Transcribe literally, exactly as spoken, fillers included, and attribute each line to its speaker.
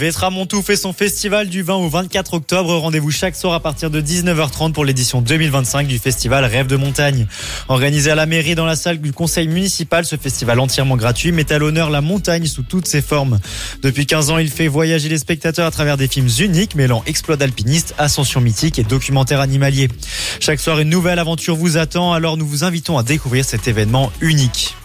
Speaker 1: Vétramontou fait son festival du vingt au vingt-quatre octobre. Rendez-vous chaque soir à partir de dix-neuf heures trente pour l'édition deux mille vingt-cinq du festival Rêve de montagne. Organisé à la mairie dans la salle du conseil municipal, ce festival entièrement gratuit met à l'honneur la montagne sous toutes ses formes. Depuis quinze ans, il fait voyager les spectateurs à travers des films uniques mêlant exploits d'alpinistes, ascensions mythiques et documentaires animaliers. Chaque soir, une nouvelle aventure vous attend, alors nous vous invitons à découvrir cet événement unique.